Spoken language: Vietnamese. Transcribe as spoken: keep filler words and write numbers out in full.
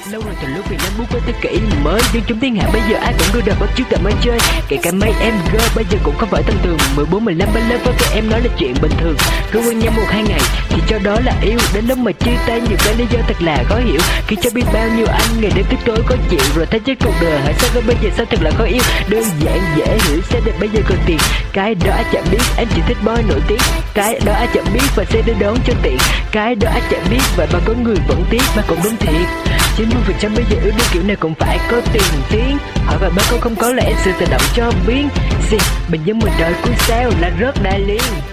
Lâu rồi từ lúc Việt Nam bước qua thế kỷ mới dân chúng thiên hạ bây giờ ai cũng đua đòi bắt chước tạm ai chơi, kể cả mấy em girl bây giờ cũng không phải tầm thường. Mười bốn mười lăm ba lớp với các em nói là chuyện bình thường, cứ quen nhau một hai ngày thì cho đó là yêu. Đến lúc mà chia tay nhiều cái lý do thật là khó hiểu, khi cho biết bao nhiêu anh ngày đêm tức tối có chịu rồi thấy chết cuộc đời. Hãy sao cơ bây giờ sao thật là khó yêu, đơn giản dễ hiểu sẽ đẹp bây giờ cần tiền. Cái đó ai chẳng biết em chỉ thích boy nổi tiếng, cái đó ai chẳng biết và sẽ đến đón cho tiện, cái đó ai chẳng biết vậy mà có người vẫn tiếc mà cũng đúng thiệt. chín mươi phần trăm bây giờ yêu đương kiểu này cũng phải có tiền tiếng, hỏi vài ba câu không có là em sự tự động cho biết. Xì, bình dân mình đời cuối sao là rất đại liên.